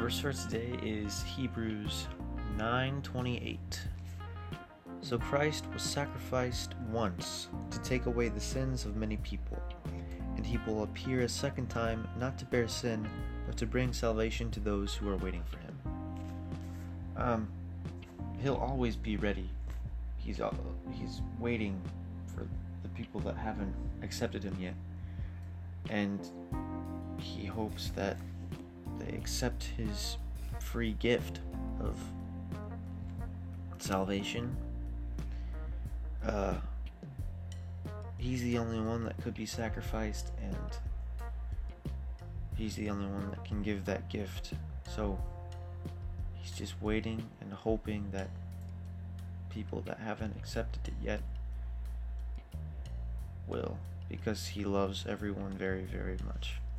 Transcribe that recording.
verse for today is Hebrews 9:28. So Christ was sacrificed once to take away the sins of many people, and he will appear a second time, not to bear sin, but to bring salvation to those who are waiting for him. He'll always be ready. He's waiting for the people that haven't accepted him yet, and he hopes that they accept his free gift of salvation. He's the only one that could be sacrificed, and he's the only one that can give that gift. So he's just waiting and hoping that people that haven't accepted it yet will, because he loves everyone very, very much.